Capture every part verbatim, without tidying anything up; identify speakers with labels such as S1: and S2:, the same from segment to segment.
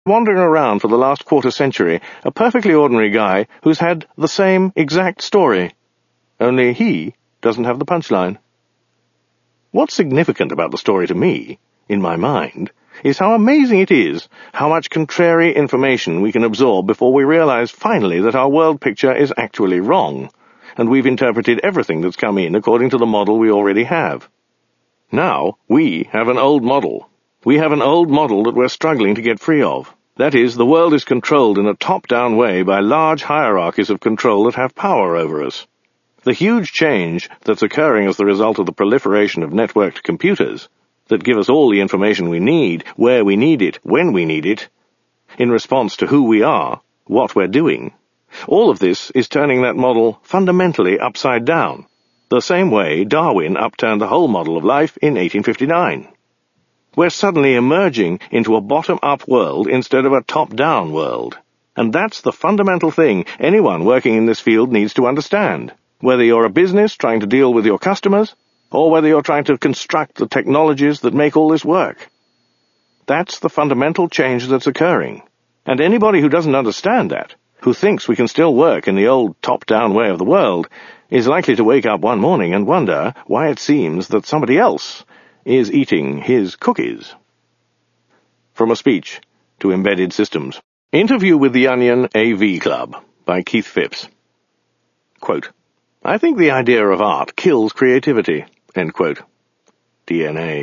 S1: wandering around for the last quarter century, a perfectly ordinary guy who's had the same exact story. Only he doesn't have the punchline. What's significant about the story to me, in my mind, is how amazing it is how much contrary information we can absorb before we realize finally that our world picture is actually wrong, and we've interpreted everything that's come in according to the model we already have. Now, we have an old model. We have an old model that we're struggling to get free of. That is, the world is controlled in a top-down way by large hierarchies of control that have power over us. The huge change that's occurring as the result of the proliferation of networked computers that give us all the information we need, where we need it, when we need it, in response to who we are, what we're doing. All of this is turning that model fundamentally upside down, the same way Darwin upturned the whole model of life in eighteen fifty-nine. We're suddenly emerging into a bottom-up world instead of a top-down world. And that's the fundamental thing anyone working in this field needs to understand, whether you're a business trying to deal with your customers, or whether you're trying to construct the technologies that make all this work. That's the fundamental change that's occurring. And anybody who doesn't understand that, who thinks we can still work in the old top-down way of the world, is likely to wake up one morning and wonder why it seems that somebody else is eating his cookies. From a speech to Embedded Systems. Interview with the Onion A V Club by Keith Phipps. Quote, I think the idea of art kills creativity. End quote. D N A.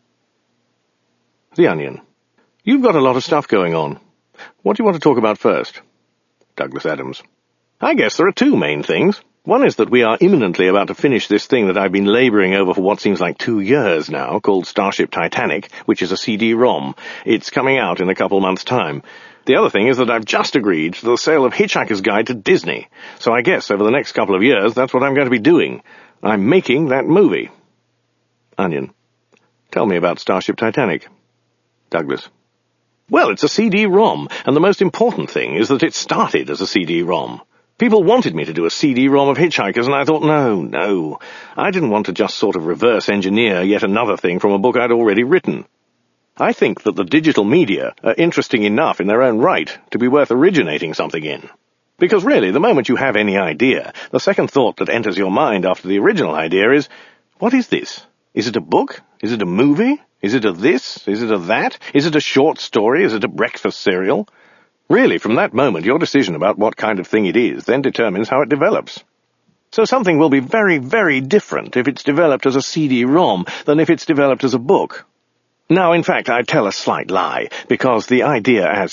S1: The Onion. You've got a lot of stuff going on. What do you want to talk about first? Douglas Adams. I guess there are two main things. One is that we are imminently about to finish this thing that I've been laboring over for what seems like two years now, called Starship Titanic, which is a C D ROM. It's coming out in a couple months' time. The other thing is that I've just agreed to the sale of Hitchhiker's Guide to Disney, so I guess over the next couple of years that's what I'm going to be doing. I'm making that movie. Onion. Tell me about Starship Titanic. Douglas. Well, it's a C D ROM, and the most important thing is that it started as a C D ROM. People wanted me to do a C D ROM of Hitchhikers, and I thought, no, no. I didn't want to just sort of reverse engineer yet another thing from a book I'd already written. I think that the digital media are interesting enough in their own right to be worth originating something in. Because really, the moment you have any idea, the second thought that enters your mind after the original idea is, what is this? Is it a book? Is it a movie? Is it a this? Is it a that? Is it a short story? Is it a breakfast cereal? Really, from that moment, your decision about what kind of thing it is then determines how it develops. So something will be very, very different if it's developed as a C D ROM than if it's developed as a book. Now, in fact, I tell a slight lie, because the idea as